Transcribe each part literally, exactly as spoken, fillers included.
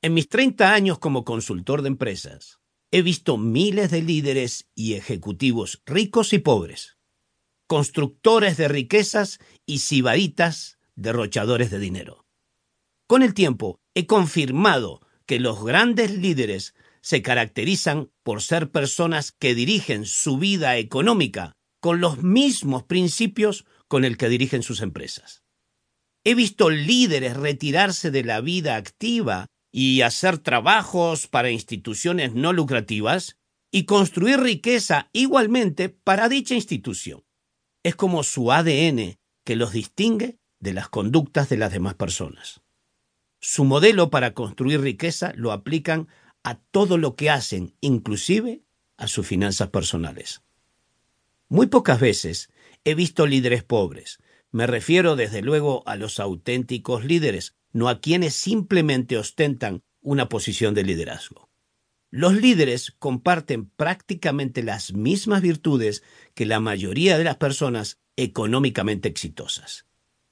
En mis treinta años como consultor de empresas, he visto miles de líderes y ejecutivos ricos y pobres, constructores de riquezas y sibaritas derrochadores de dinero. Con el tiempo, he confirmado que los grandes líderes se caracterizan por ser personas que dirigen su vida económica con los mismos principios con el que dirigen sus empresas. He visto líderes retirarse de la vida activa y hacer trabajos para instituciones no lucrativas y construir riqueza igualmente para dicha institución. Es como su A D N que los distingue de las conductas de las demás personas. Su modelo para construir riqueza lo aplican a todo lo que hacen, inclusive a sus finanzas personales. Muy pocas veces he visto líderes pobres. Me refiero desde luego a los auténticos líderes, no a quienes simplemente ostentan una posición de liderazgo. Los líderes comparten prácticamente las mismas virtudes que la mayoría de las personas económicamente exitosas.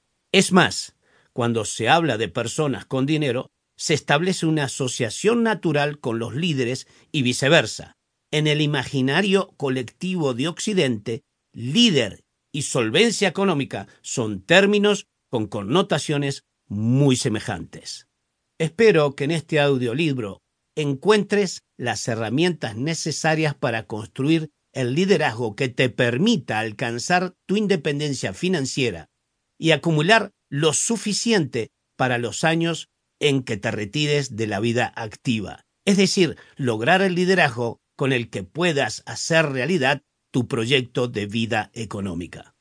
Es más, cuando se habla de personas con dinero, se establece una asociación natural con los líderes y viceversa. En el imaginario colectivo de Occidente, líder y solvencia económica son términos con connotaciones muy semejantes. Espero que en este audiolibro encuentres las herramientas necesarias para construir el liderazgo que te permita alcanzar tu independencia financiera y acumular lo suficiente para los años en que te retires de la vida activa. Es decir, lograr el liderazgo con el que puedas hacer realidad tu proyecto de vida económica.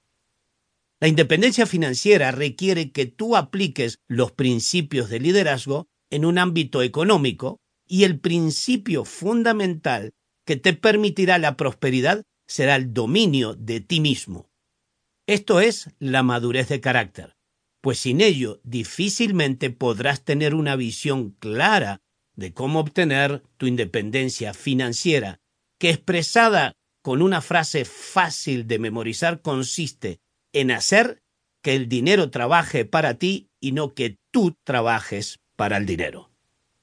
La independencia financiera requiere que tú apliques los principios de liderazgo en un ámbito económico y el principio fundamental que te permitirá la prosperidad será el dominio de ti mismo. Esto es la madurez de carácter, pues sin ello difícilmente podrás tener una visión clara de cómo obtener tu independencia financiera, que expresada con una frase fácil de memorizar consiste en hacer que el dinero trabaje para ti y no que tú trabajes para el dinero.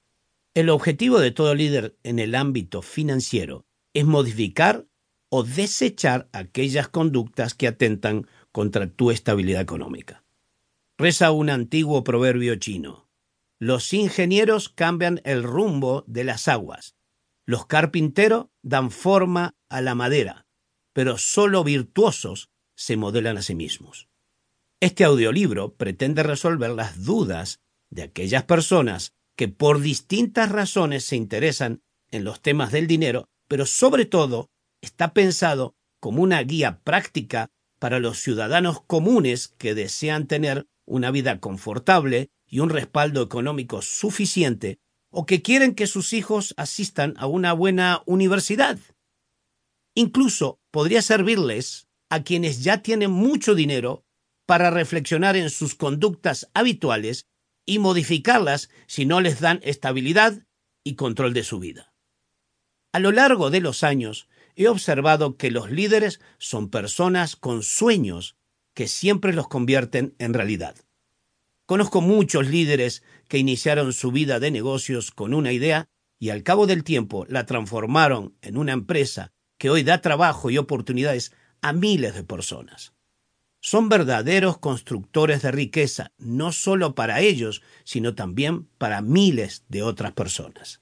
El objetivo de todo líder en el ámbito financiero es modificar o desechar aquellas conductas que atentan contra tu estabilidad económica. Reza un antiguo proverbio chino: los ingenieros cambian el rumbo de las aguas, los carpinteros dan forma a la madera, pero solo virtuosos se modelan a sí mismos. Este audiolibro pretende resolver las dudas de aquellas personas que por distintas razones se interesan en los temas del dinero, pero sobre todo está pensado como una guía práctica para los ciudadanos comunes que desean tener una vida confortable y un respaldo económico suficiente, o que quieren que sus hijos asistan a una buena universidad. Incluso podría servirles a quienes ya tienen mucho dinero para reflexionar en sus conductas habituales y modificarlas si no les dan estabilidad y control de su vida. A lo largo de los años he observado que los líderes son personas con sueños que siempre los convierten en realidad. Conozco muchos líderes que iniciaron su vida de negocios con una idea y al cabo del tiempo la transformaron en una empresa que hoy da trabajo y oportunidades a miles de personas. Son verdaderos constructores de riqueza, no solo para ellos, sino también para miles de otras personas.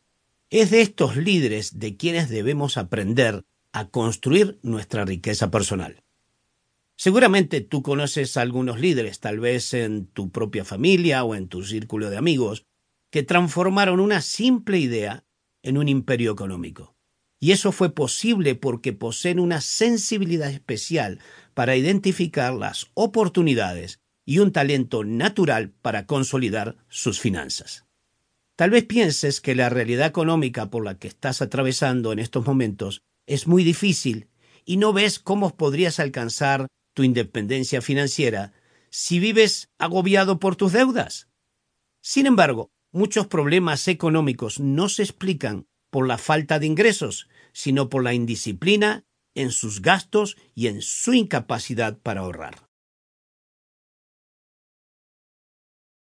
Es de estos líderes de quienes debemos aprender a construir nuestra riqueza personal. Seguramente tú conoces a algunos líderes, tal vez en tu propia familia o en tu círculo de amigos, que transformaron una simple idea en un imperio económico. Y eso fue posible porque poseen una sensibilidad especial para identificar las oportunidades y un talento natural para consolidar sus finanzas. Tal vez pienses que la realidad económica por la que estás atravesando en estos momentos es muy difícil y no ves cómo podrías alcanzar tu independencia financiera si vives agobiado por tus deudas. Sin embargo, muchos problemas económicos no se explican por la falta de ingresos, sino por la indisciplina en sus gastos y en su incapacidad para ahorrar.